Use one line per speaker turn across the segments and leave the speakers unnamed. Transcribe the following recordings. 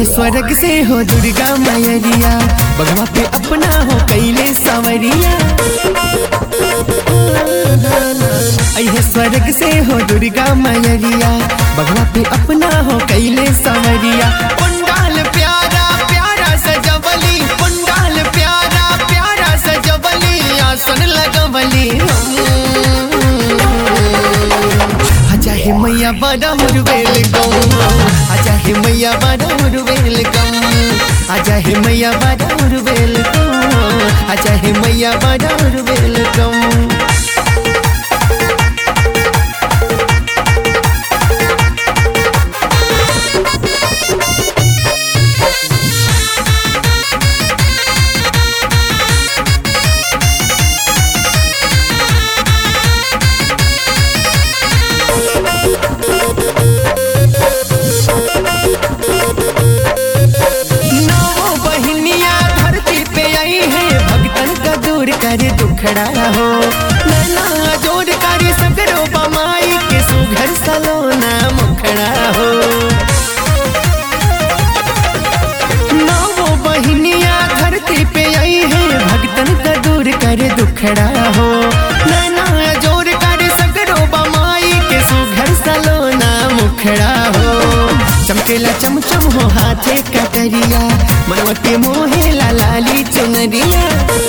है स्वर्ग से हो दुर्गा मैया, बगवा पे अपना हो कैले सावरिया। है स्वर्ग से हो दुर्गा मैया, बगवा पे अपना हो कैले सावरिया। पंडाल प्यारा प्यारा सजवली, पंडाल प्यारा प्यारा सजवली, आसन लगवली। आजा हे मैया बड़ा वेलकम, आजा हे मैया बड़ा वेलकम, आजा हे मैया बड़ा वेलकम, आजा हे मैया बड़ा वेलकम। करे दुखड़ा हो नैना जोड़ करे सगरो बमाई के सुघर सलोना मुखड़ा हो। नौ बहनिया धरती पे आई है, भगतन का दूर करे दुखड़ा हो नैना जोड़ करे सगरो बमाई के सुघर सलोना मुखड़ा हो। चमकेला चमचम हो हाथे कटरिया, मनवा के मोहे लाली चुनरिया।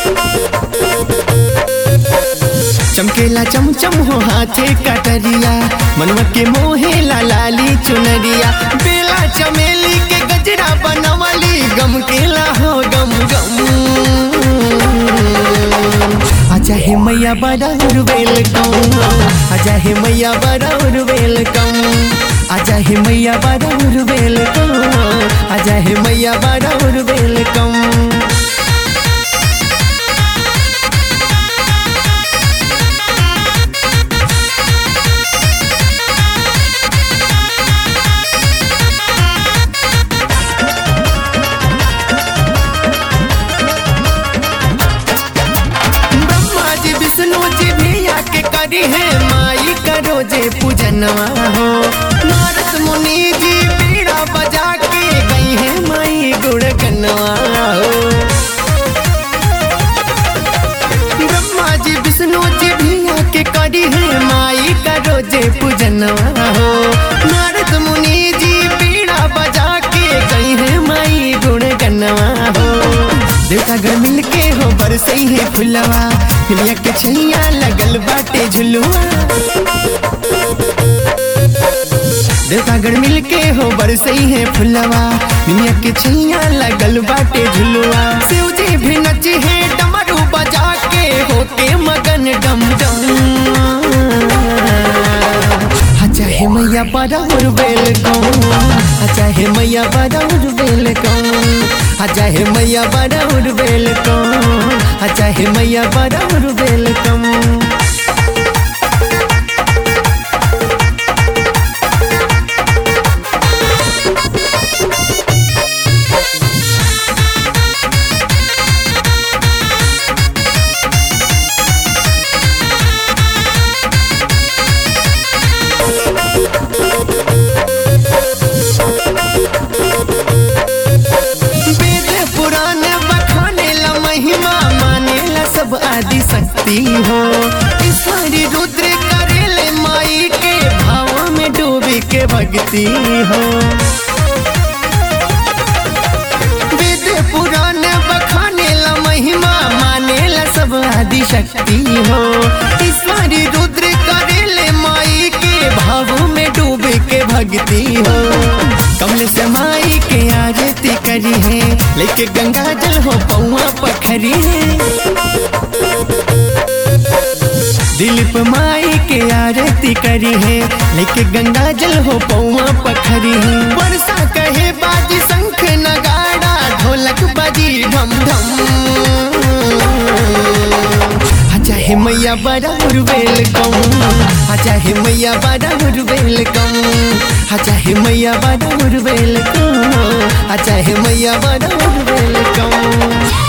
चमकेला चमचम हो हाथे कटरिया, मनवा के मोहे लाली चुनरिया। बेला चमेली के गजरा बनवली, गम केला हो गम गम। आजा हे मैया बड़ा वेलकम, आजा हे मैया बड़ा वेलकम, आजा हे मैया बड़ा वेलकम, आजा हे मैया बड़ा वेलकम। है माई करो जे पूजनवा हो, नारद मुनि जी बीड़ा बजा के गई है माई गुणगनवा हो। ब्रह्मा जी विष्णु जी भी आके करी है माई करो जे पूजनवा हो, नारद मुनि जी बीड़ा बजा के गई है माई गुणगनवा हो। देवतागण मिलके हो बरसई है फुलवा, हिलिया के छैया लगल बाटे झुलुआ। देवतागण मिलके हो बरसई है फुलवा, हिलिया के छैया लगल बाटे झुलुआ। शिव जी भी नची है डमरू बजा के, होके मगन डम डम। आजा हे मैया बड़ा वेलकम, आजा हे मैया बड़ा वेलकम, आजा हे मैया बड़ा वेलकम, आजा हे मैया बड़ा वेलकम। आदि शक्ति हो ईश्वरी रुद्र करेले माई के भाव में डूबी के भक्ति हो। वेद पुराण बखाने ला महिमा, माने ला सब आदि शक्ति हो। ईश्वरी रुद्र करेले माई के भाव में डूबी के भक्ति हो। कमल से माई के आरती करी है, लेके गंगा जल हो पौआ पखरी है। दिलीप माई के आरती करी है, लेके गंगा जल हो पौआ पखरी है। वर्षा कहे बाजी शंख नगाड़ा, ढोलक बाजी ढम ढम। आजा हे मैया बड़ा वेलकम, आजा हे मैया बड़ा वेलकम, आजा हे मैया बड़ा वेलकम, आजा हे मैया बड़ा वेलकम।